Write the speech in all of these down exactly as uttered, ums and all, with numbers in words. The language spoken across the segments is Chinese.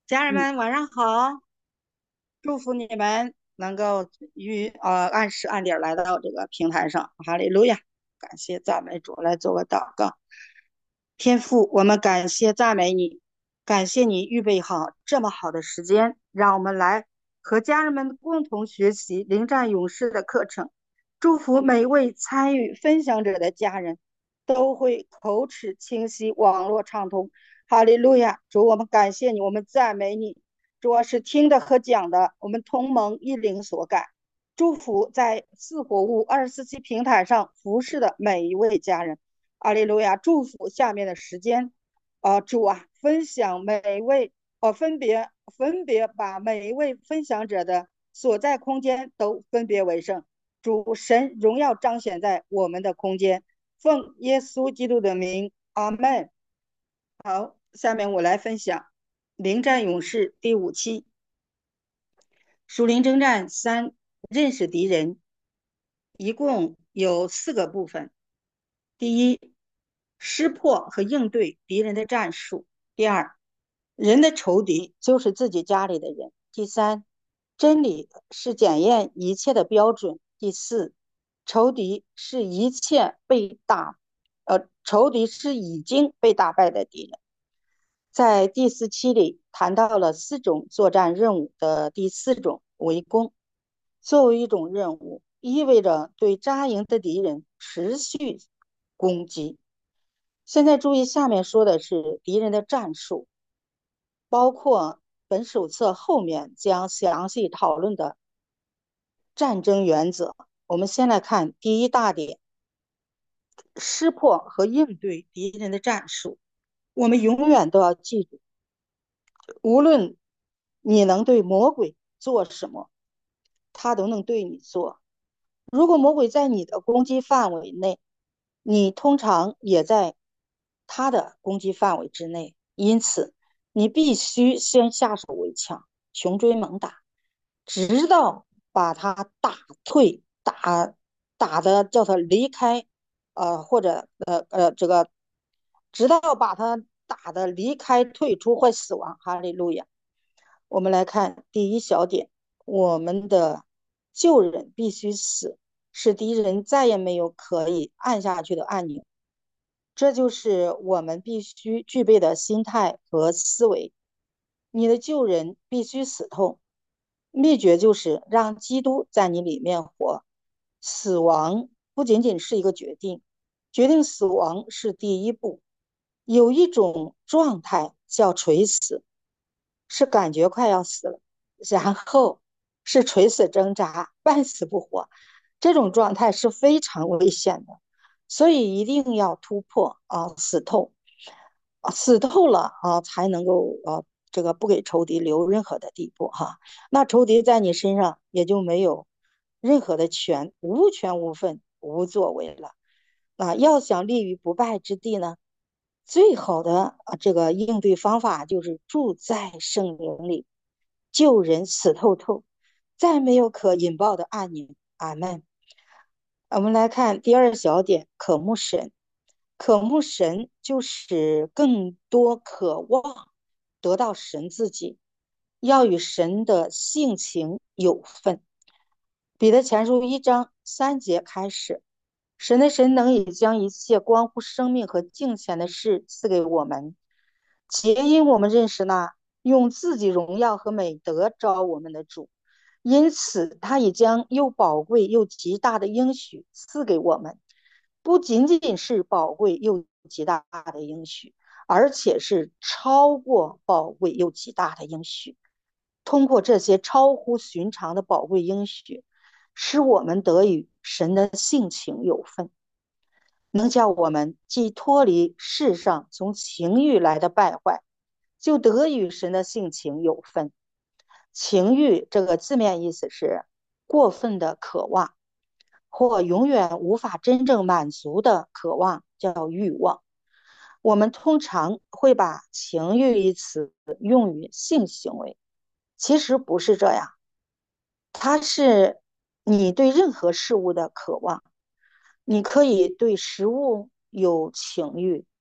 家人嗯们晚上好，祝福你们能够与呃按时按点儿来到这个平台上，哈利路亚！感谢赞美主，来做个祷告。天父，我们感谢赞美你，感谢你预备好这么好的时间，让我们来和家人们共同学习临战勇士的课程。祝福每一位参与分享者的家人都会口齿清晰，网络畅通。哈利路亚！主，我们感谢你，我们赞美你。主要是听的和讲的，我们同盟一灵所感。祝福在四活物二十四期平台上服侍的每一位家人。阿利路亚！祝福下面的时间，啊、主啊，分享每一位，呃，分别分别把每一位分享者的所在空间都分别为圣。主神荣耀彰显在我们的空间，奉耶稣基督的名，阿门。好，下面我来分享《灵战勇士》第五期，属灵征战三，认识敌人，一共有四个部分。第一，识破和应对敌人的战术；第二，人的仇敌就是自己家里的人；第三，真理是检验一切的标准；第四，仇敌是一切被打，呃，仇敌是已经被打败的敌人。在第四期里谈到了四种作战任务的第四种围攻，作为一种任务，意味着对扎营的敌人持续攻击。现在注意，下面说的是敌人的战术，包括本手册后面将详细讨论的战争原则。我们先来看第一大点：识破和应对敌人的战术。我们永远都要记住，无论你能对魔鬼做什么，他都能对你做。如果魔鬼在你的攻击范围内，你通常也在他的攻击范围之内，因此你必须先下手为强，穷追猛打，直到把他打退，打打的叫他离开，呃，或者呃呃这个，直到把他打的离开、退出或死亡。哈利路亚！我们来看第一小点，我们的旧人必须死，使敌人再也没有可以按下去的按钮。这就是我们必须具备的心态和思维。你的旧人必须死透，秘诀就是让基督在你里面活。死亡不仅仅是一个决定，决定死亡是第一步。有一种状态叫垂死，是感觉快要死了，然后是垂死挣扎，半死不活。这种状态是非常危险的，所以一定要突破啊，死透，啊，死透了啊，才能够啊，这个不给仇敌留任何的地步哈。那仇敌在你身上也就没有任何的权，无权无分，无作为了。啊，要想立于不败之地呢，最好的啊这个应对方法就是住在圣灵里，救人死透透，再没有可引爆的按钮。阿门。我们来看第二小点，渴慕神。渴慕神就是更多渴望得到神自己，要与神的性情有份。彼得前书一章三节开始，神的神能以将一切关乎生命和敬虔的事赐给我们，皆因我们认识那用自己荣耀和美德招我们的主，因此他已将又宝贵又极大的应许赐给我们，不仅仅是宝贵又极大的应许，而且是超过宝贵又极大的应许。通过这些超乎寻常的宝贵应许，使我们得与神的性情有份，能叫我们既脱离世上从情欲来的败坏，就得与神的性情有份。情欲这个字面意思是过分的渴望，或永远无法真正满足的渴望，叫欲望。我们通常会把情欲一词用于性行为，其实不是这样，它是你对任何事物的渴望。你可以对食物有情欲，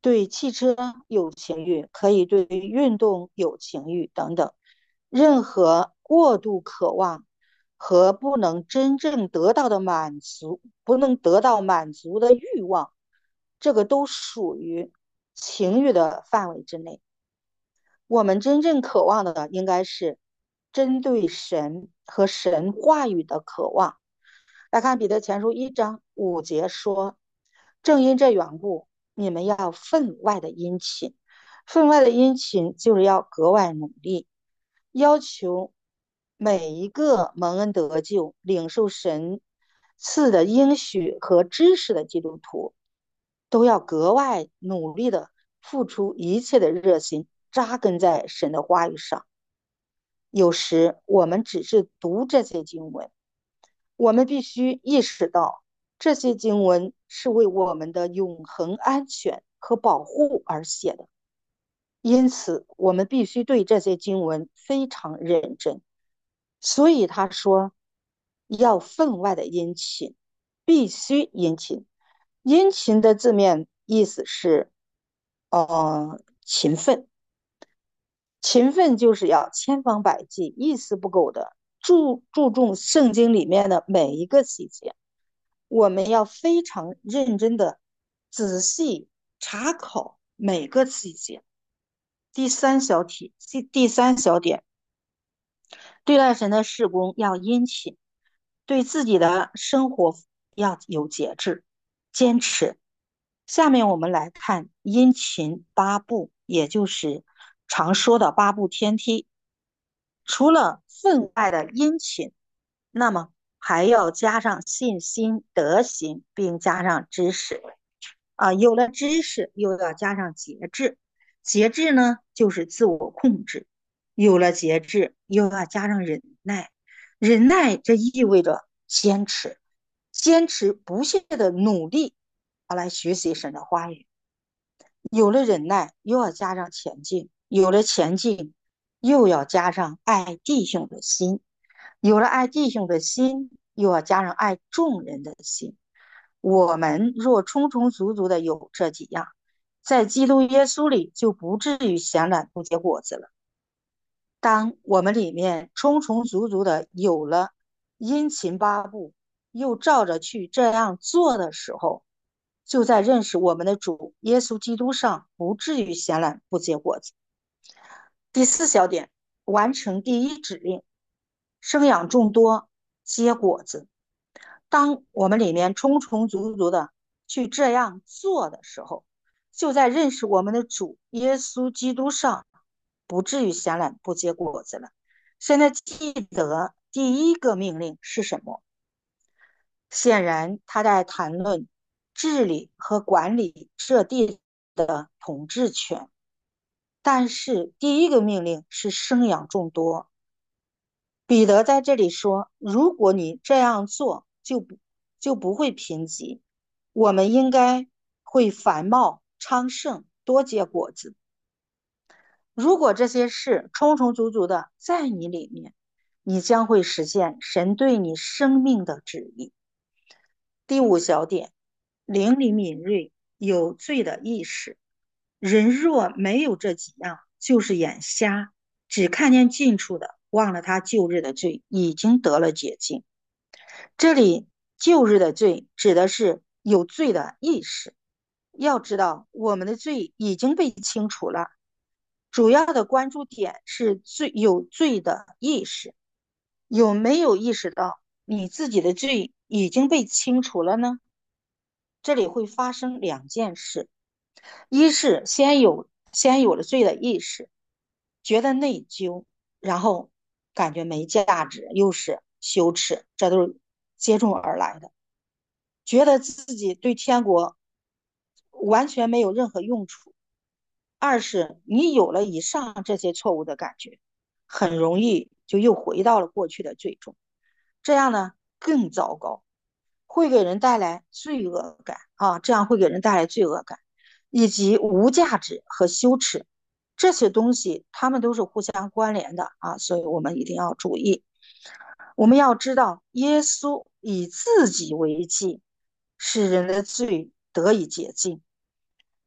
对汽车有情欲，可以对运动有情欲等等。任何过度渴望和不能真正得到的满足，不能得到满足的欲望，这个都属于情欲的范围之内。我们真正渴望的应该是针对神和神话语的渴望。来看彼得前书一章五节说：正因这缘故，你们要分外的殷勤。分外的殷勤就是要格外努力，要求每一个蒙恩得救、领受神赐的应许和知识的基督徒，都要格外努力的付出一切的热心，扎根在神的话语上。有时我们只是读这些经文，我们必须意识到，这些经文是为我们的永恒安全和保护而写的。因此，我们必须对这些经文非常认真。所以他说，要分外的殷勤，必须殷勤。殷勤的字面意思是，呃，勤奋。勤奋就是要千方百计、一丝不苟的注注重圣经里面的每一个细节。我们要非常认真的仔细查考每个细节。第三小题，第第三小点，对待神的事工要殷勤，对自己的生活要有节制、坚持。下面我们来看殷勤八步，也就是常说的八步天梯。除了分外的殷勤，那么还要加上信心、德行，并加上知识。啊，有了知识，又要加上节制。节制呢，就是自我控制。有了节制，又要加上忍耐。忍耐，这意味着坚持，坚持不懈的努力，啊，来学习神的话语。有了忍耐，又要加上前进；有了前进，又要加上爱弟兄的心；有了爱弟兄的心，又要加上爱众人的心。我们若充充足足的有这几样，在基督耶稣里就不至于闲懒不结果子了。当我们里面充充足足的有了殷勤八步，又照着去这样做的时候，就在认识我们的主耶稣基督上，不至于闲懒不结果子。第四小点，完成第一指令，生养众多，结果子。当我们里面充充足足的去这样做的时候，就在认识我们的主耶稣基督上，不至于闲懒不结果子了。现在记得第一个命令是什么？显然他在谈论治理和管理这地的统治权，但是第一个命令是生养众多。彼得在这里说，如果你这样做，就不就不会贫瘠，我们应该会繁茂昌盛，多结果子。如果这些事充充足足的在你里面，你将会实现神对你生命的旨意。第五小点，灵里敏锐，有罪的意识。人若没有这几样，就是眼瞎，只看见近处的，忘了他旧日的罪，已经得了洁净。这里旧日的罪指的是有罪的意识。要知道，我们的罪已经被清除了。主要的关注点是罪有罪的意识，有没有意识到你自己的罪已经被清除了呢？这里会发生两件事，一是先有先有了罪的意识，觉得内疚，然后感觉没价值，又是羞耻，这都是接踵而来的，觉得自己对天国完全没有任何用处。二是你有了以上这些错误的感觉，很容易就又回到了过去的罪中，这样呢更糟糕，会给人带来罪恶感啊，这样会给人带来罪恶感，以及无价值和羞耻，这些东西它们都是互相关联的啊，所以我们一定要注意。我们要知道，耶稣以自己为祭，使人的罪得以洁净。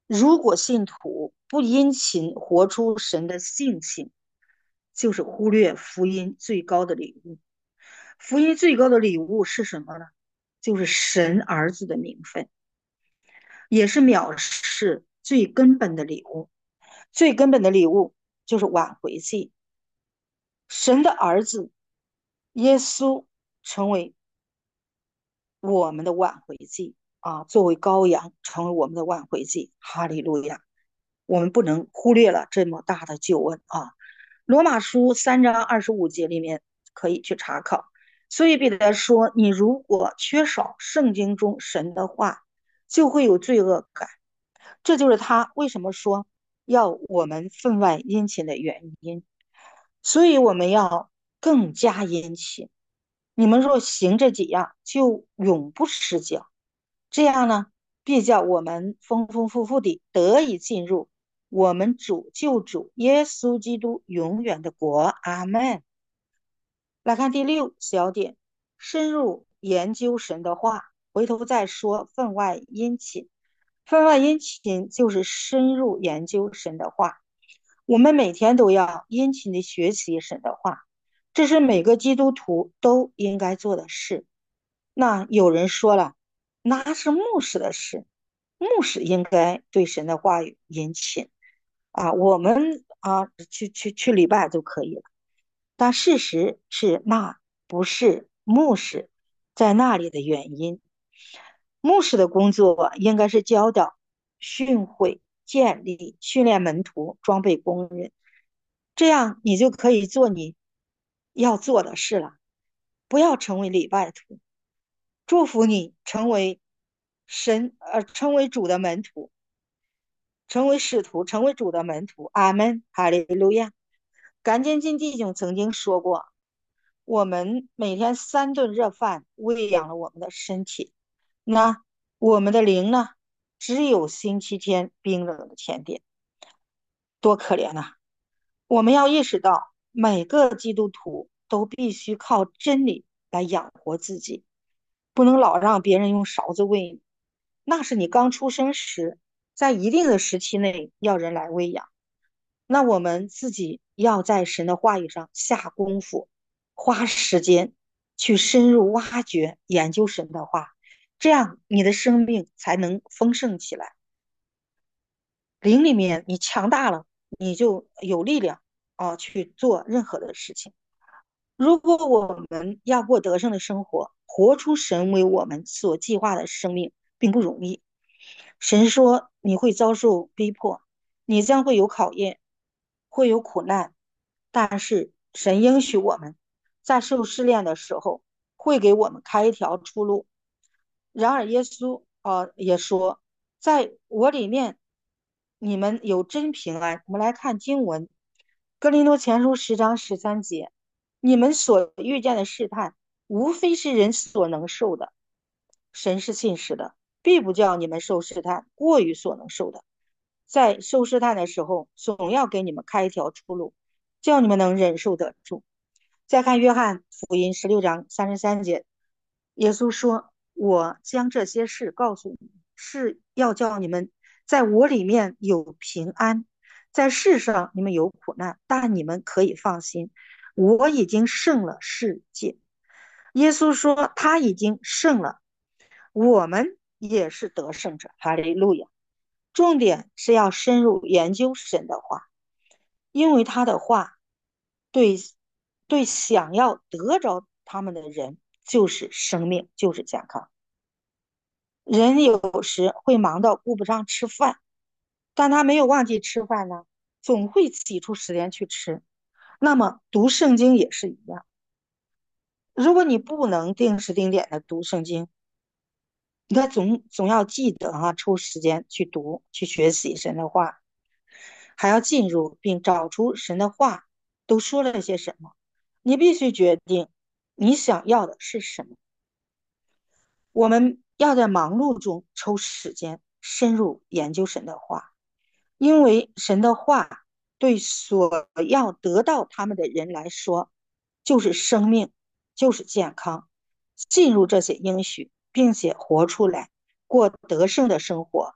如果信徒不殷勤活出神的性情，就是忽略福音最高的礼物。福音最高的礼物是什么呢？就是神儿子的名分，也是藐视最根本的礼物。最根本的礼物就是挽回祭。神的儿子耶稣成为我们的挽回祭啊，作为羔羊成为我们的挽回祭。哈利路亚！我们不能忽略了这么大的救恩啊。罗马书三章二十五节里面可以去查考。所以彼得说，你如果缺少圣经中神的话，就会有罪恶感。这就是他为什么说要我们分外殷勤的原因。所以我们要更加殷勤。你们若行这几样，就永不失脚。这样呢，必叫我们丰丰富富地得以进入我们主救主耶稣基督永远的国。阿门。来看第六小点，深入研究神的话。回头再说分外殷勤。分外殷勤就是深入研究神的话。我们每天都要殷勤地学习神的话，这是每个基督徒都应该做的事。那有人说了，那是牧师的事，牧师应该对神的话语殷勤啊，我们啊去去去礼拜就可以了。但事实是，那不是牧师在那里的原因。牧师的工作应该是教导、训诲、建立、训练门徒、装备工人，这样你就可以做你要做的事了。不要成为礼拜徒。祝福你成为神呃，成为主的门徒，成为使徒，成为主的门徒。阿门，哈利路亚。甘坚金弟兄曾经说过，我们每天三顿热饭喂养了我们的身体，那我们的灵呢，只有星期天冰冷的甜点，多可怜呐！我们要意识到，每个基督徒都必须靠真理来养活自己，不能老让别人用勺子喂你。那是你刚出生时，在一定的时期内要人来喂养。那我们自己要在神的话语上下功夫，花时间去深入挖掘、研究神的话，这样你的生命才能丰盛起来。灵里面你强大了，你就有力量啊去做任何的事情。如果我们要过得胜的生活，活出神为我们所计划的生命，并不容易。神说你会遭受逼迫，你将会有考验，会有苦难，但是神应许我们，在受试炼的时候，会给我们开一条出路。然而耶稣呃也说，在我里面你们有真平安。我们来看经文，哥林多前书十章十三节，你们所遇见的试探，无非是人所能受的。神是信实的，必不叫你们受试探过于所能受的。在受试探的时候，总要给你们开一条出路，叫你们能忍受得住。再看约翰福音十六章三十三节，耶稣说：我将这些事告诉你们，是要叫你们在我里面有平安。在世上你们有苦难，但你们可以放心，我已经胜了世界。耶稣说他已经胜了，我们也是得胜者。哈利路亚。重点是要深入研究神的话，因为他的话对对想要得着他们的人就是生命，就是健康。人有时会忙到顾不上吃饭，但他没有忘记吃饭呢，总会挤出时间去吃。那么读圣经也是一样，如果你不能定时定点的读圣经，你总总要记得啊，抽时间去读，去学习神的话，还要进入并找出神的话都说了些什么。你必须决定你想要的是什么。我们要在忙碌中抽时间深入研究神的话，因为神的话对所要得到他们的人来说，就是生命，就是健康。进入这些应许，并且活出来，过得胜的生活，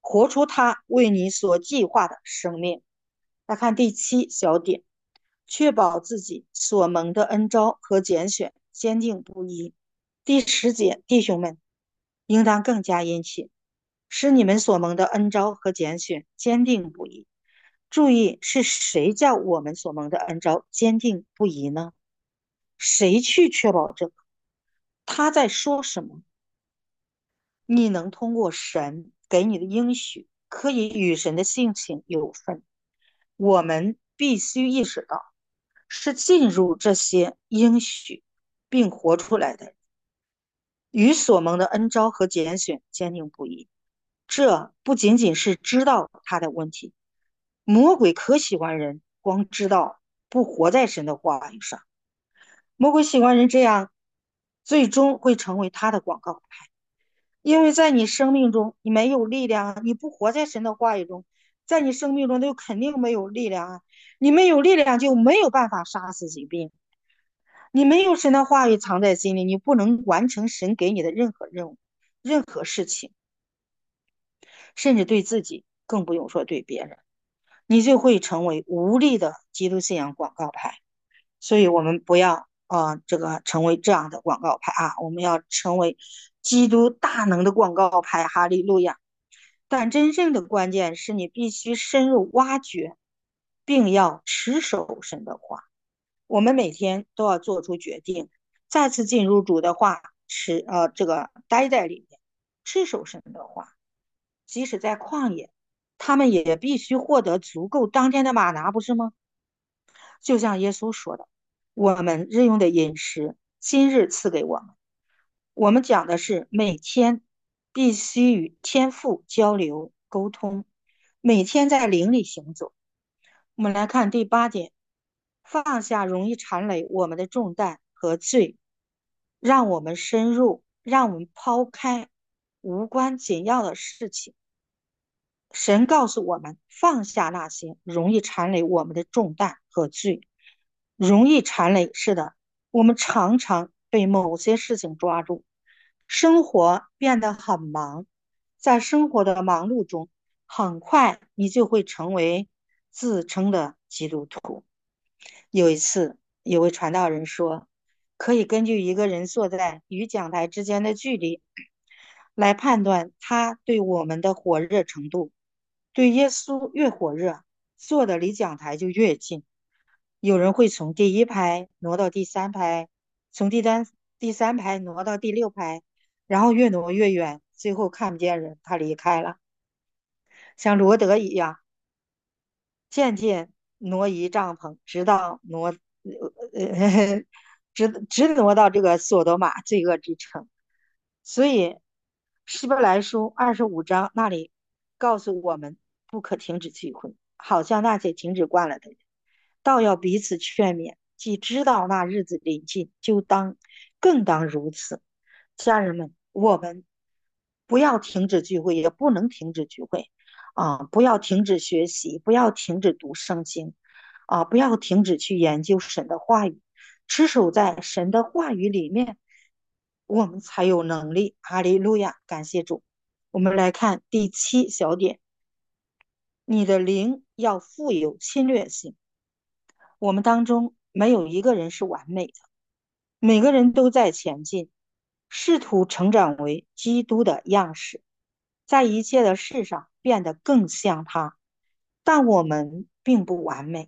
活出他为你所计划的生命。来看第七小点，确保自己所蒙的恩召和拣选坚定不移。第十节，弟兄们，应当更加殷切，使你们所蒙的恩召和拣选坚定不移。注意，是谁叫我们所蒙的恩召坚定不移呢？谁去确保这个？他在说什么？你能通过神给你的应许，可以与神的性情有分。我们必须意识到，是进入这些应许并活出来的，与所蒙的恩召和拣选坚定不移。这不仅仅是知道他的问题，魔鬼可喜欢人光知道不活在神的话语上。魔鬼喜欢人这样，最终会成为他的广告牌。因为在你生命中，你没有力量，你不活在神的话语中，在你生命中就肯定没有力量啊！你没有力量，就没有办法杀死疾病。你没有神的话语藏在心里，你不能完成神给你的任何任务、任何事情，甚至对自己，更不用说对别人，你就会成为无力的基督信仰广告牌。所以，我们不要啊、呃，这个成为这样的广告牌啊，我们要成为基督大能的广告牌。哈利路亚！但真正的关键是你必须深入挖掘，并要持守神的话。我们每天都要做出决定，再次进入主的话，持呃这个待在里面，持守神的话。即使在旷野，他们也必须获得足够当天的玛拿，不是吗？就像耶稣说的，我们日用的饮食，今日赐给我们。我们讲的是每天必须与天父交流沟通，每天在灵里行走。我们来看第八点，放下容易缠累我们的重担和罪，让我们深入，让我们抛开无关紧要的事情。神告诉我们，放下那些容易缠累我们的重担和罪。容易缠累，是的，我们常常被某些事情抓住，生活变得很忙，在生活的忙碌中，很快你就会成为自称的基督徒。有一次，有位传道人说，可以根据一个人坐在与讲台之间的距离，来判断他对我们的火热程度。对耶稣越火热，坐的离讲台就越近。有人会从第一排挪到第三排，从第三第三排挪到第六排，然后越挪越远，最后看不见人，他离开了。像罗德一样，渐渐挪移帐篷，直到挪呃直直挪到这个索多玛罪恶之城。所以希伯来书二十五章那里告诉我们，不可停止聚会，好像那些停止惯了的人，倒要彼此劝勉，既知道那日子临近，就当更当如此。家人们，我们不要停止聚会，也不能停止聚会啊！不要停止学习，不要停止读圣经啊！不要停止去研究神的话语，持守在神的话语里面，我们才有能力。哈利路亚，感谢主。我们来看第七小点，你的灵要富有侵略性。我们当中没有一个人是完美的，每个人都在前进，试图成长为基督的样式，在一切的事上变得更像他。但我们并不完美。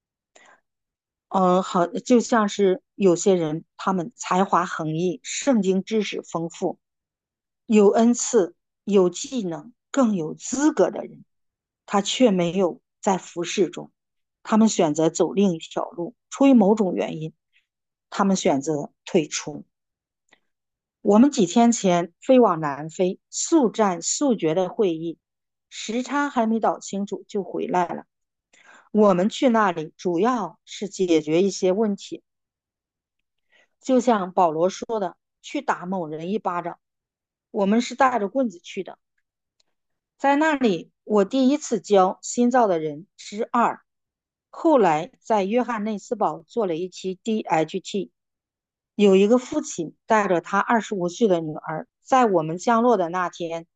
嗯，好，就像是有些人，他们才华横溢，圣经知识丰富，有恩赐、有技能、更有资格的人，他却没有在服侍中。他们选择走另一条路，出于某种原因，他们选择退出。我们几天前飞往南非，速战速决的会议，时差还没倒清楚就回来了。我们去那里主要是解决一些问题，就像保罗说的，去打某人一巴掌。我们是带着棍子去的。在那里，我第一次教新造的人之二，后来在约翰内斯堡做了一期 D H T。有一个父亲带着他二十五岁的女儿，在我们降落的那天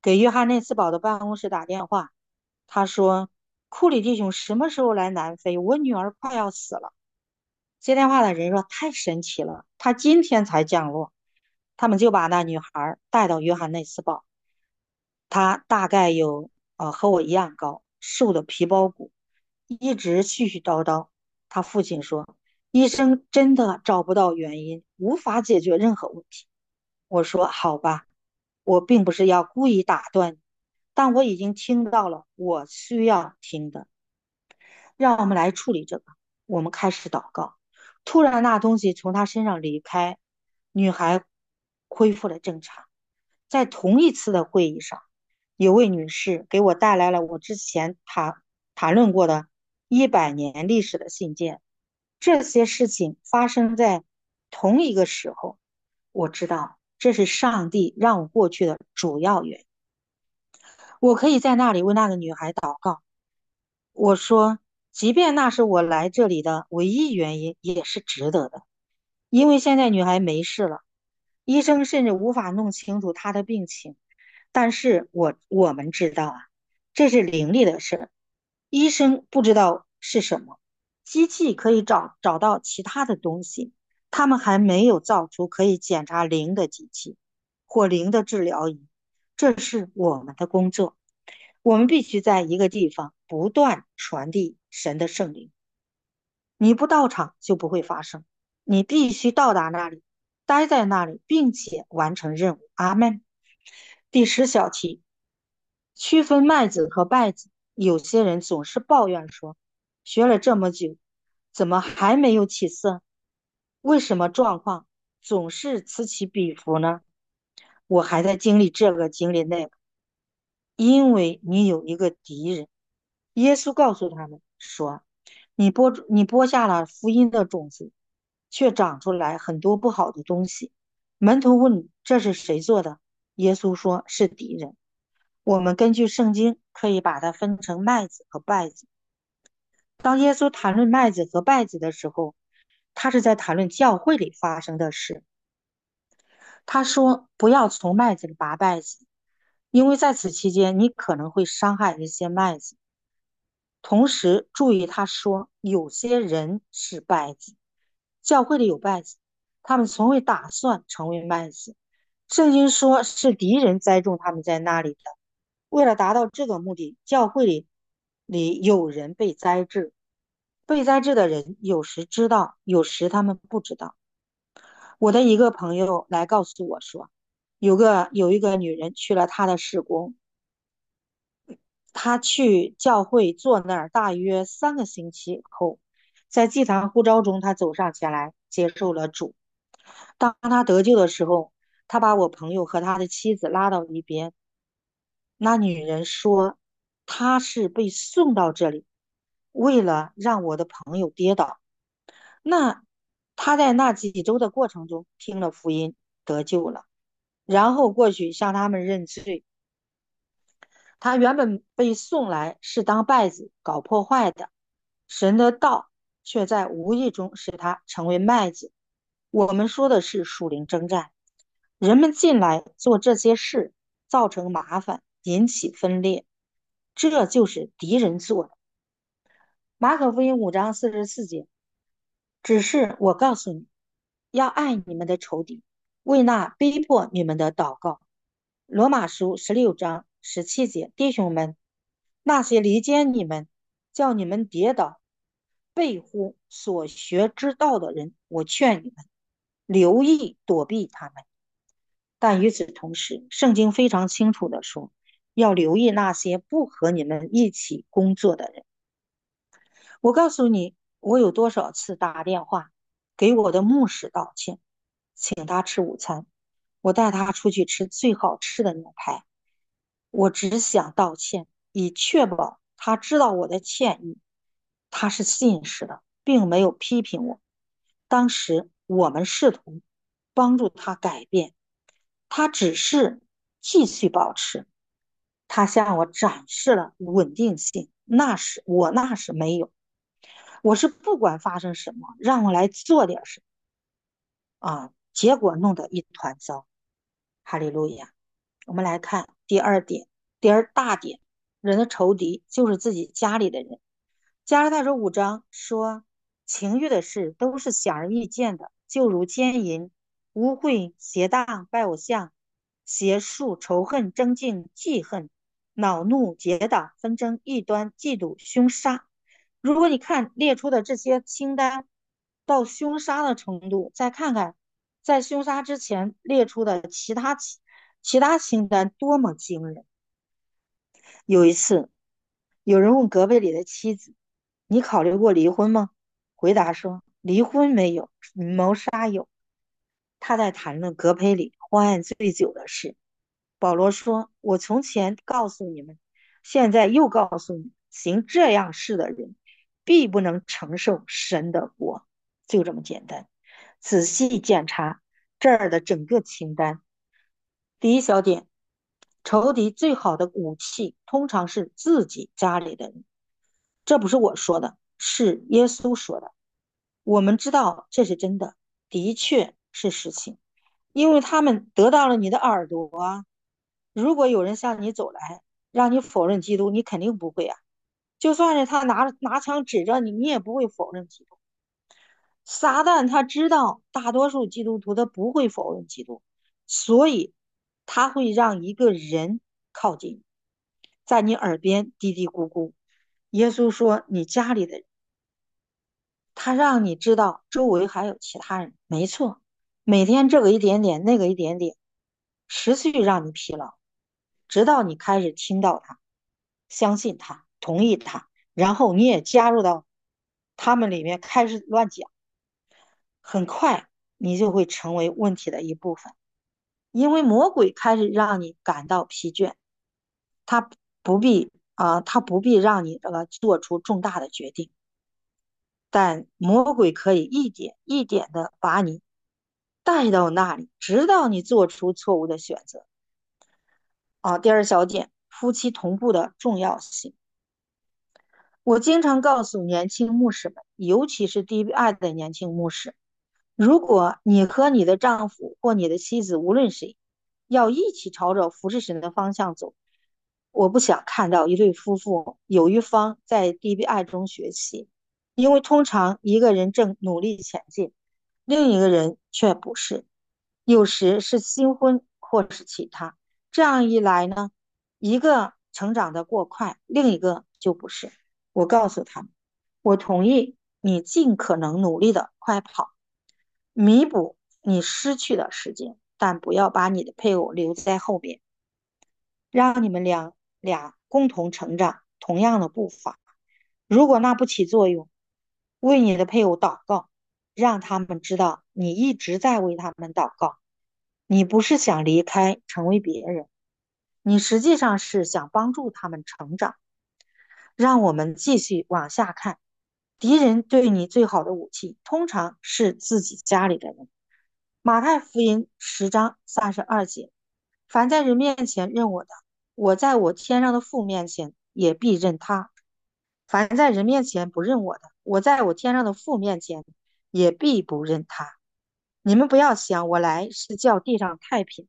给约翰内斯堡的办公室打电话，他说库里弟兄什么时候来南非？我女儿快要死了。接电话的人说太神奇了，他今天才降落。他们就把那女孩带到约翰内斯堡，她大概有呃和我一样高，瘦的皮包骨，一直絮絮叨叨。他父亲说，医生真的找不到原因，无法解决任何问题。我说好吧，我并不是要故意打断你，但我已经听到了我需要听的。让我们来处理这个。我们开始祷告。突然，那东西从她身上离开，女孩恢复了正常。在同一次的会议上，有位女士给我带来了我之前谈谈论过的一百年历史的信件。这些事情发生在同一个时候，我知道这是上帝让我过去的主要原因。我可以在那里为那个女孩祷告。我说，即便那是我来这里的唯一原因，也是值得的，因为现在女孩没事了，医生甚至无法弄清楚她的病情。但是我我们知道啊，这是灵力的事，医生不知道是什么，机器可以找找到其他的东西，他们还没有造出可以检查灵的机器或灵的治疗仪，这是我们的工作。我们必须在一个地方不断传递神的圣灵。你不到场就不会发生，你必须到达那里，待在那里，并且完成任务。阿门。第十小题，区分麦子和稗子。有些人总是抱怨说，学了这么久，怎么还没有起色？为什么状况总是此起彼伏呢？我还在经历这个，经历那个，因为你有一个敌人。耶稣告诉他们说，你播你播下了福音的种子，却长出来很多不好的东西。门徒问这是谁做的？耶稣说是敌人。我们根据圣经可以把它分成麦子和稗子。当耶稣谈论麦子和稗子的时候，他是在谈论教会里发生的事。他说不要从麦子里拔稗子，因为在此期间你可能会伤害一些麦子。同时注意他说有些人是稗子，教会里有稗子，他们从未打算成为麦子。圣经说是敌人栽种他们在那里的。为了达到这个目的，教会里里有人被栽治，被栽治的人有时知道，有时他们不知道。我的一个朋友来告诉我说，有个有一个女人去了他的事工，她去教会坐那儿大约三个星期后，在祭坛呼召中，她走上前来接受了主。当她得救的时候，她把我朋友和他的妻子拉到一边。那女人说，她是被送到这里，为了让我的朋友跌倒。那她在那几周的过程中听了福音，得救了，然后过去向他们认罪。他原本被送来是当稗子搞破坏的，神的道却在无意中使他成为麦子。我们说的是属灵征战，人们进来做这些事，造成麻烦，引起分裂，这就是敌人做的。马可福音五章四十四节，只是我告诉你，要爱你们的仇敌，为那逼迫你们的祷告。罗马书十六章十七节，弟兄们，那些离间你们，叫你们跌倒、背乎所学之道的人，我劝你们留意躲避他们。但与此同时，圣经非常清楚地说，要留意那些不和你们一起工作的人。我告诉你，我有多少次打电话给我的牧师道歉，请他吃午餐，我带他出去吃最好吃的牛排。我只想道歉，以确保他知道我的歉意。他是信实的，并没有批评我。当时我们试图帮助他改变，他只是继续保持。他向我展示了稳定性，那是我那是没有。我是不管发生什么，让我来做点什么啊，结果弄得一团糟。哈利路亚。我们来看第二点，第二大点，人的仇敌就是自己家里的人。加拉太书五章说，情欲的事都是显而易见的，就如奸淫、污秽、邪荡、拜偶像、邪术、仇恨、争竞、记恨、恼怒、结党、纷争、异端、嫉妒、凶杀。如果你看列出的这些清单到凶杀的程度，再看看在凶杀之前列出的其他其其他清单多么惊人。有一次，有人问戈贝里的妻子：“你考虑过离婚吗？”回答说：“离婚没有，谋杀有。”他在谈论戈培里荒案醉酒的事。保罗说：“我从前告诉你们，现在又告诉你，行这样事的人，必不能承受神的国。”就这么简单。仔细检查这儿的整个清单。第一小点，仇敌最好的武器通常是自己家里的人。这不是我说的，是耶稣说的。我们知道这是真的，的确是实情，因为他们得到了你的耳朵啊。如果有人向你走来，让你否认基督，你肯定不会啊。就算是他拿拿枪指着你，你也不会否认基督。撒旦他知道大多数基督徒他不会否认基督，所以他会让一个人靠近，在你耳边嘀嘀咕咕。耶稣说你家里的人，他让你知道周围还有其他人。没错，每天这个一点点，那个一点点，持续让你疲劳，直到你开始听到他，相信他，同意他，然后你也加入到他们里面开始乱讲。很快你就会成为问题的一部分，因为魔鬼开始让你感到疲倦，他不必啊、呃他不必让你这个做出重大的决定，但魔鬼可以一点一点的把你带到那里，直到你做出错误的选择。啊，第二小点，夫妻同步的重要性。我经常告诉年轻牧师们，尤其是 D B I 的年轻牧师，如果你和你的丈夫或你的妻子，无论谁，要一起朝着服侍神的方向走，我不想看到一对夫妇有一方在 D B I 中学习，因为通常一个人正努力前进，另一个人却不是，有时是新婚或是其他。这样一来呢，一个成长得过快，另一个就不是。我告诉他们，我同意你尽可能努力的快跑，弥补你失去的时间，但不要把你的配偶留在后边，让你们俩俩共同成长，同样的步伐。如果那不起作用，为你的配偶祷告，让他们知道你一直在为他们祷告。你不是想离开，成为别人，你实际上是想帮助他们成长。让我们继续往下看，敌人对你最好的武器，通常是自己家里的人。马太福音十章三十二节，凡在人面前认我的，我在我天上的父面前也必认他；凡在人面前不认我的，我在我天上的父面前也必不认他。你们不要想我来是叫地上太平，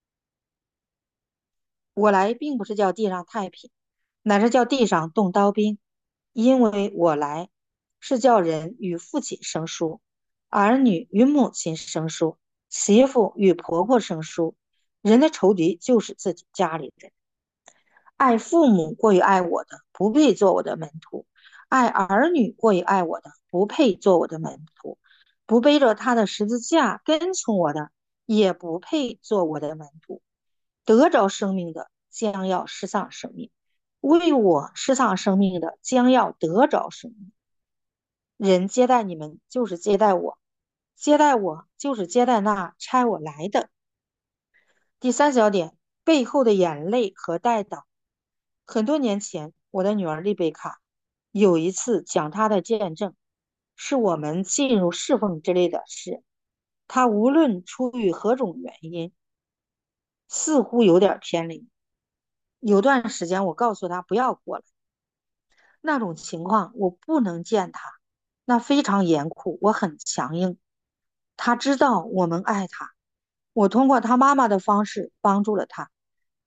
我来并不是叫地上太平，乃是叫地上动刀兵。因为我来是叫人与父亲生疏，儿女与母亲生疏，媳妇与婆婆生疏。人的仇敌就是自己家里人。爱父母过于爱我的，不配做我的门徒；爱儿女过于爱我的，不配做我的门徒；不背着他的十字架跟从我的，也不配做我的门徒。得着生命的将要失丧生命，为我失丧生命的将要得着生命。人接待你们就是接待我，接待我就是接待那差我来的。第三小点，背后的眼泪和带祷。很多年前，我的女儿丽贝卡有一次讲她的见证，是我们进入侍奉之类的事。她无论出于何种原因，似乎有点偏离。有段时间，我告诉她不要过来，那种情况我不能见她，那非常严酷，我很强硬。她知道我们爱她，我通过她妈妈的方式帮助了她。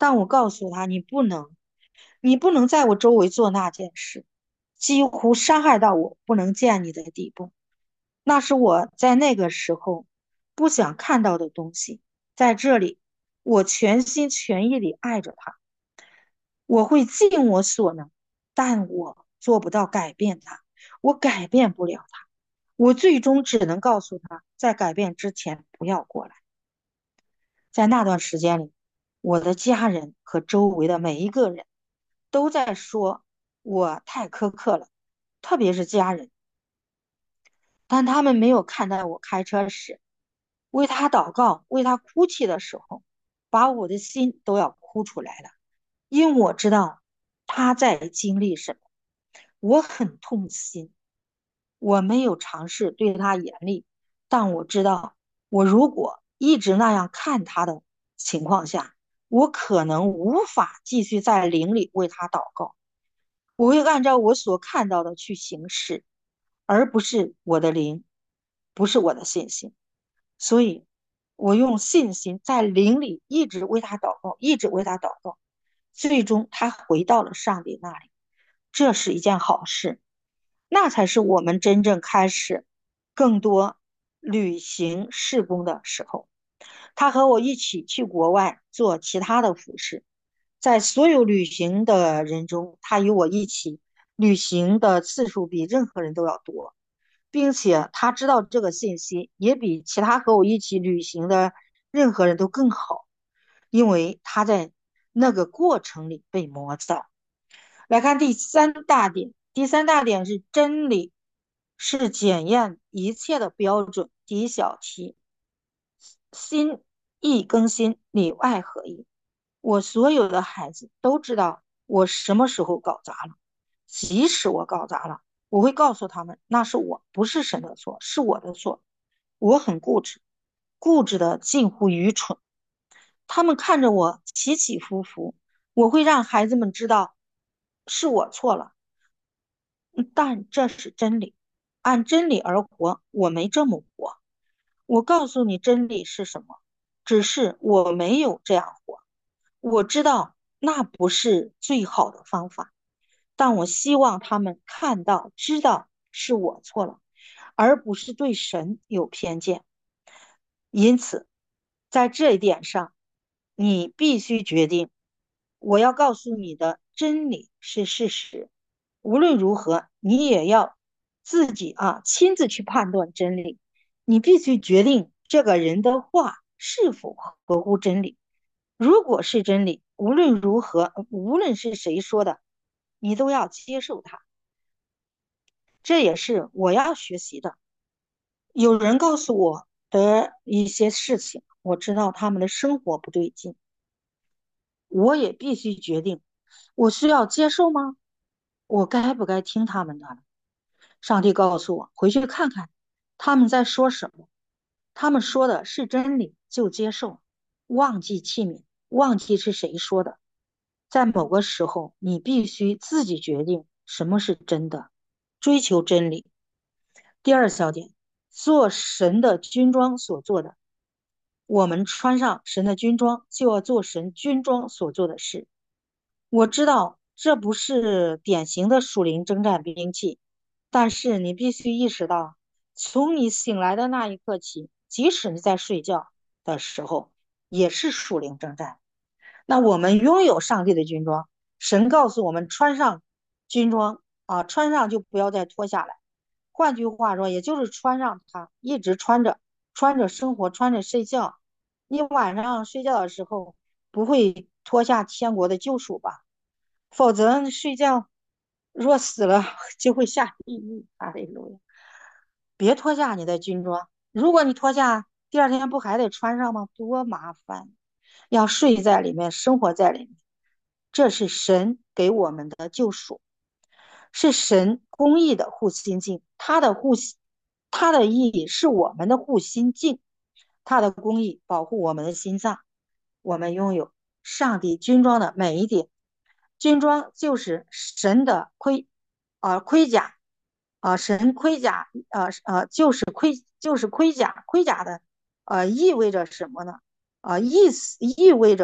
但我告诉他，你不能，你不能在我周围做那件事，几乎伤害到我不能见你的地步。那是我在那个时候不想看到的东西。在这里，我全心全意地爱着他，我会尽我所能，但我做不到改变他，我改变不了他，我最终只能告诉他，在改变之前不要过来。在那段时间里，我的家人和周围的每一个人都在说我太苛刻了，特别是家人，但他们没有看到我开车时为他祷告、为他哭泣的时候，把我的心都要哭出来了，因为我知道他在经历什么，我很痛心。我没有尝试对他严厉，但我知道，我如果一直那样看他的情况下，我可能无法继续在灵里为他祷告。我会按照我所看到的去行事，而不是我的灵，不是我的信心。所以，我用信心在灵里一直为他祷告，一直为他祷告，最终他回到了上帝那里，这是一件好事。那才是我们真正开始更多旅行事工的时候。他和我一起去国外做其他的服饰，在所有旅行的人中，他与我一起旅行的次数比任何人都要多，并且他知道这个信息也比其他和我一起旅行的任何人都更好，因为他在那个过程里被磨造。来看第三大点，第三大点是真理是检验一切的标准。第一小题，心意更新，里外合一。我所有的孩子都知道我什么时候搞砸了，即使我搞砸了，我会告诉他们那是我，不是神的错，是我的错。我很固执，固执的近乎愚蠢。他们看着我起起伏伏，我会让孩子们知道是我错了，但这是真理。按真理而活，我没这么活。我告诉你真理是什么，只是我没有这样活。我知道那不是最好的方法，但我希望他们看到、知道是我错了，而不是对神有偏见。因此，在这一点上，你必须决定，我要告诉你的真理是事实。无论如何，你也要自己啊亲自去判断真理。你必须决定这个人的话是否合乎真理。如果是真理，无论如何，无论是谁说的，你都要接受它。这也是我要学习的。有人告诉我的一些事情，我知道他们的生活不对劲，我也必须决定，我需要接受吗？我该不该听他们的？上帝告诉我，回去看看他们在说什么。他们说的是真理，就接受，忘记器皿，忘记是谁说的。在某个时候，你必须自己决定什么是真的，追求真理。第二小点，做神的军装所做的，我们穿上神的军装，就要做神军装所做的事。我知道这不是典型的属灵征战兵器，但是你必须意识到，从你醒来的那一刻起，即使你在睡觉的时候，也是属灵征战。那我们拥有上帝的军装，神告诉我们穿上军装啊，穿上就不要再脱下来。换句话说，也就是穿上它，一直穿着，穿着生活，穿着睡觉。你晚上睡觉的时候不会脱下天国的救赎吧？否则睡觉若死了就会下地狱。哈利路亚！别脱下你的军装，如果你脱下，第二天不还得穿上吗？多麻烦！要睡在里面，生活在里面，这是神给我们的救赎，是神公义的护心镜。他的护心，他的义是我们的护心镜，他的公义保护我们的心脏。我们拥有上帝军装的每一点，军装就是神的盔，啊、呃、盔甲，啊、呃、神盔甲，呃呃就是盔就是盔甲，盔甲的呃意味着什么呢？啊、呃、意思意味着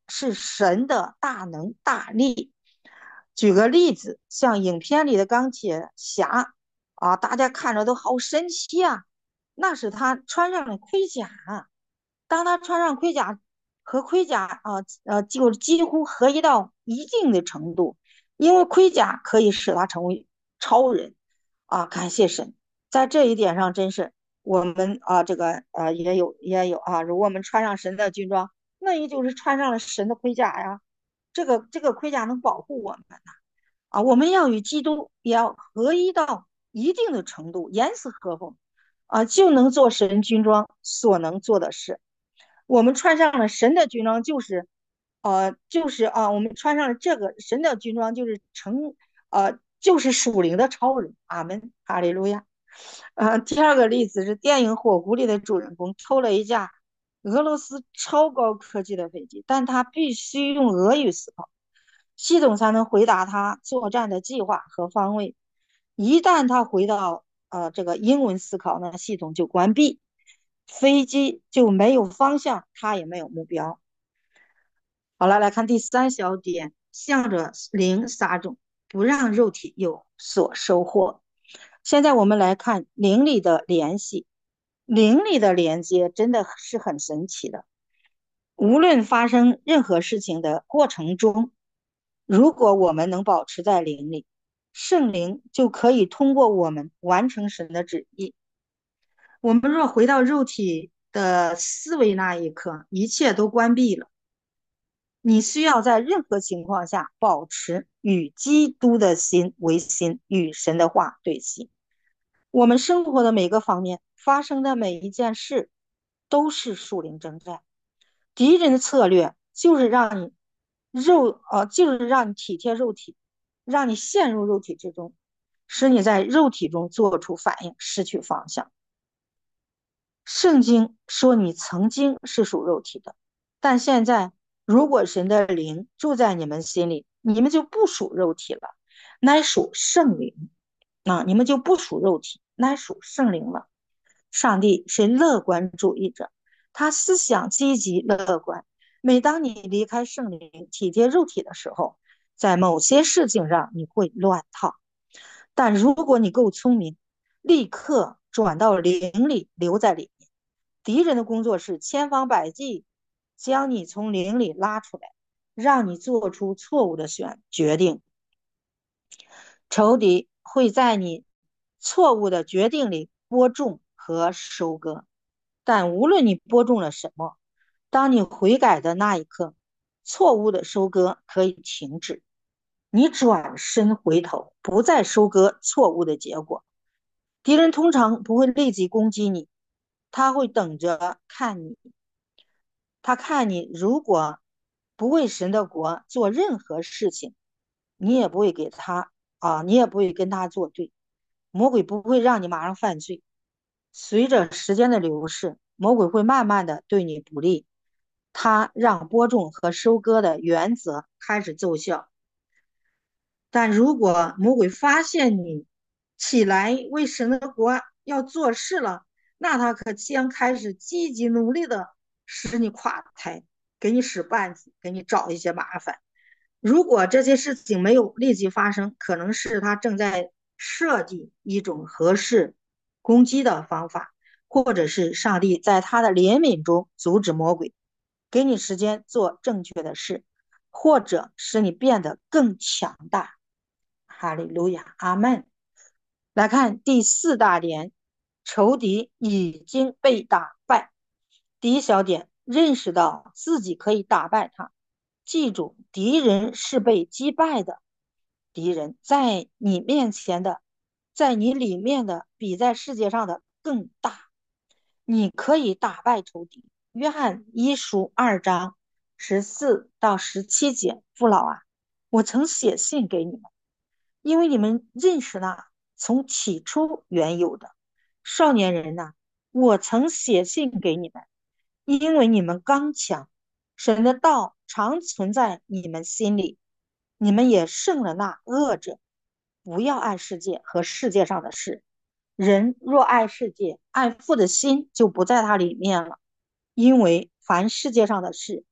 是神的大能大力。举个例子，像影片里的钢铁侠啊，大家看着都好神奇啊，那是他穿上了盔甲。当他穿上盔甲和盔甲啊呃就几乎合一到一定的程度，因为盔甲可以使他成为超人啊，感谢神。在这一点上，真是我们啊，这个呃也有也有啊，如果我们穿上神的军装，那也就是穿上了神的盔甲呀。这个这个盔甲能保护我们呐啊，我们要与基督也要合一到一定的程度，严丝合缝啊，就能做神军装所能做的事。我们穿上了神的军装，就是呃就是啊，我们穿上了这个神的军装，就是成呃就是属灵的超人。阿门，哈利路亚。呃，第二个例子是电影《火狐》里的主人公偷了一架俄罗斯超高科技的飞机，但他必须用俄语思考，系统才能回答他作战的计划和方位。一旦他回到呃这个英文思考呢，系统就关闭，飞机就没有方向，他也没有目标。好了，来看第三小点，向着灵撒种，不让肉体有所收获。现在我们来看灵里的联系，灵里的连接真的是很神奇的。无论发生任何事情的过程中，如果我们能保持在灵里，圣灵就可以通过我们完成神的旨意。我们若回到肉体的思维那一刻，一切都关闭了。你需要在任何情况下保持与基督的心为心，与神的话对齐。我们生活的每个方面发生的每一件事都是属灵征战。敌人的策略就是让你肉呃，就是让你体贴肉体，让你陷入肉体之中，使你在肉体中做出反应，失去方向。圣经说你曾经是属肉体的，但现在如果神的灵住在你们心里，你们就不属肉体了，乃属圣灵。啊，你们就不属肉体，乃属圣灵了。上帝是乐观主义者，他思想积极乐观。每当你离开圣灵，体贴肉体的时候，在某些事情上你会乱套。但如果你够聪明，立刻转到灵里，留在里面。敌人的工作是千方百计将你从灵里拉出来，让你做出错误的选决定。仇敌会在你错误的决定里播种和收割，但无论你播种了什么，当你悔改的那一刻，错误的收割可以停止。你转身回头，不再收割错误的结果。敌人通常不会立即攻击你，他会等着看你。他看你如果不为神的国做任何事情，你也不会给他啊，你也不会跟他作对。魔鬼不会让你马上犯罪，随着时间的流逝，魔鬼会慢慢的对你不利，他让播种和收割的原则开始奏效。但如果魔鬼发现你起来为神的国要做事了，那他可将开始积极努力的使你垮台，给你使绊子，给你找一些麻烦。如果这些事情没有立即发生，可能是他正在设计一种合适攻击的方法，或者是上帝在他的怜悯中阻止魔鬼，给你时间做正确的事，或者使你变得更强大。哈利路亚，阿门。来看第四大点，仇敌已经被打败。第一小点，认识到自己可以打败他。记住，敌人是被击败的，敌人在你面前的，在你里面的，比在世界上的更大。你可以打败仇敌。约翰一书二章十四到十七节，父老啊，我曾写信给你们，因为你们认识那从起初原有的。少年人呐、啊，我曾写信给你们，因为你们刚强，神的道常存在你们心里，你们也胜了那恶者。不要爱世界和世界上的事。人若爱世界，爱父的心就不在他里面了。因为凡世界上的事，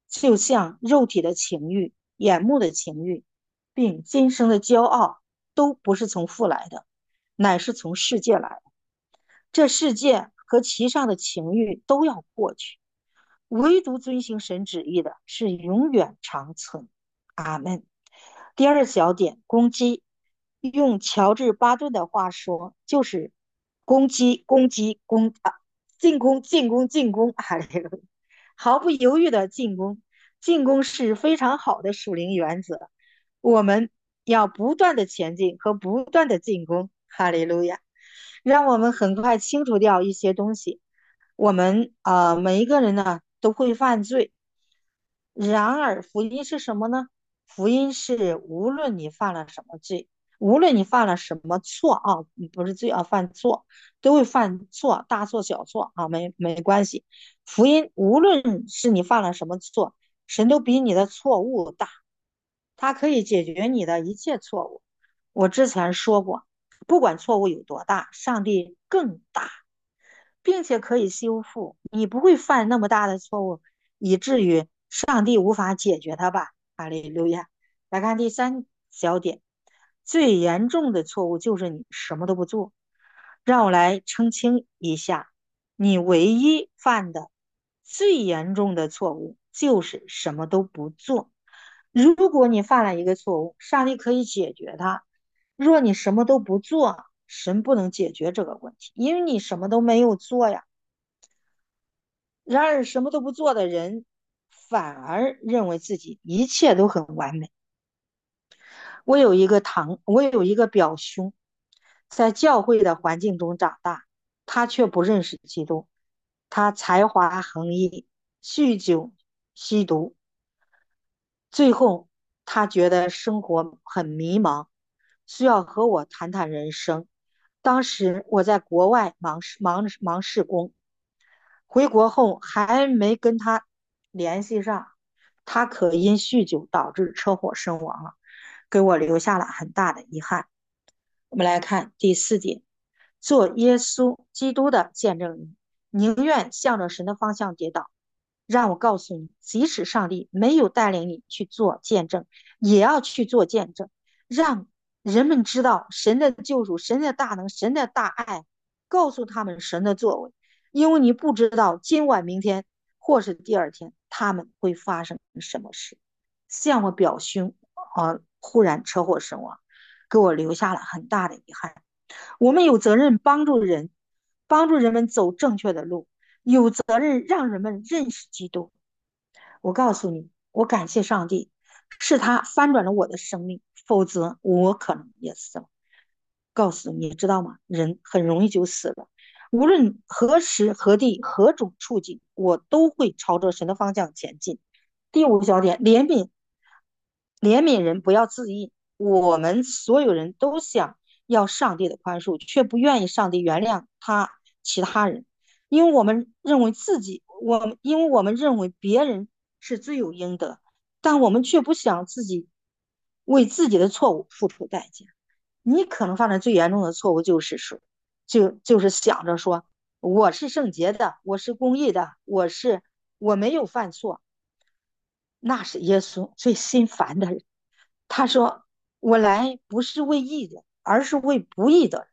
就像肉体的情欲、眼目的情欲，并今生的骄傲，都不是从父来的，乃是从世界来的。这世界和其上的情欲都要过去，唯独遵行神旨意的是永远长存。阿门。第二小点，攻击，用乔治巴顿的话说，就是攻击、攻击、攻啊，进攻、进攻、进攻，哈利路亚，毫不犹豫的进攻。进攻是非常好的属灵原则，我们要不断的前进和不断的进攻。哈利路亚，让我们很快清除掉一些东西。我们啊、呃每一个人呢都会犯罪，然而福音是什么呢？福音是无论你犯了什么罪，无论你犯了什么错啊，不是罪啊，犯错都会犯错，大错小错啊，没没关系。福音无论是你犯了什么错，神都比你的错误大，他可以解决你的一切错误。我之前说过，不管错误有多大，上帝更大，并且可以修复。你不会犯那么大的错误，以至于上帝无法解决它吧？哈利路亚。来看第三小点，最严重的错误就是你什么都不做。让我来澄清一下，你唯一犯的最严重的错误就是什么都不做。如果你犯了一个错误，上帝可以解决它。若你什么都不做，神不能解决这个问题，因为你什么都没有做呀。然而，什么都不做的人，反而认为自己一切都很完美。我有一个堂，我有一个表兄，在教会的环境中长大，他却不认识基督，他才华横溢，酗酒、吸毒，最后他觉得生活很迷茫，需要和我谈谈人生。当时我在国外忙忙忙事工，回国后还没跟他联系上，他可因酗酒导致车祸身亡了，给我留下了很大的遗憾。我们来看第四点，做耶稣基督的见证人，宁愿向着神的方向跌倒。让我告诉你，即使上帝没有带领你去做见证，也要去做见证，让人们知道神的救赎、神的大能、神的大爱，告诉他们神的作为。因为你不知道今晚、明天或是第二天他们会发生什么事。像我表兄啊、呃，忽然车祸身亡，给我留下了很大的遗憾。我们有责任帮助人，帮助人们走正确的路，有责任让人们认识基督。我告诉你，我感谢上帝，是他翻转了我的生命，否则我可能也死了。告诉你，知道吗？人很容易就死了。无论何时何地何种处境，我都会朝着神的方向前进。第五小点，怜悯，怜悯人不要自义。我们所有人都想要上帝的宽恕，却不愿意上帝原谅他其他人，因为我们认为自己，我们因为我们认为别人是罪有应得，但我们却不想自己为自己的错误付出代价。你可能犯的最严重的错误就是说，就就是想着说我是圣洁的，我是公义的，我是我没有犯错，那是耶稣最心烦的人。他说：“我来不是为义人，而是为不义的人。”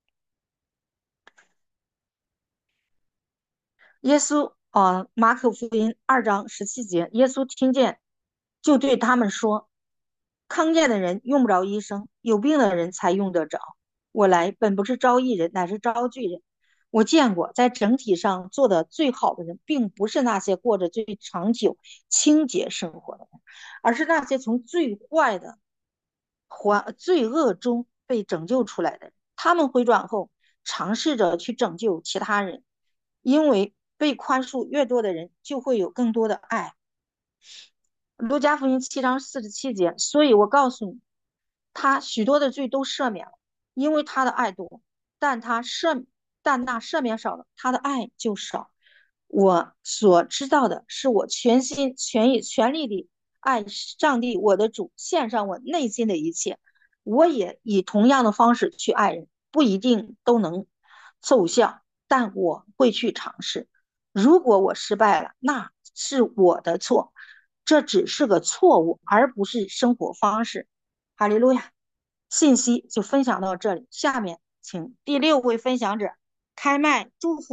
耶稣啊，呃马可福音二章十七节，耶稣听见，就对他们说：“康健的人用不着医生，有病的人才用得着。我来本不是招义人，乃是招罪人。我见过，在整体上做的最好的人，并不是那些过着最长久清洁生活的人，而是那些从最坏的还罪恶中被拯救出来的人。他们回转后，尝试着去拯救其他人，因为被宽恕越多的人，就会有更多的爱。路加福音七章四十七节，所以我告诉你，他许多的罪都赦免了，因为他的爱多；但他赦，但那赦免少了，他的爱就少。我所知道的是，我全心全意全力地爱上帝，我的主，献上我内心的一切。我也以同样的方式去爱人，不一定都能奏效，但我会去尝试。如果我失败了，那是我的错。 这只是个错误，而不是生活方式。哈利路亚！信息就分享到这里，下面请第六位分享者开麦祝福。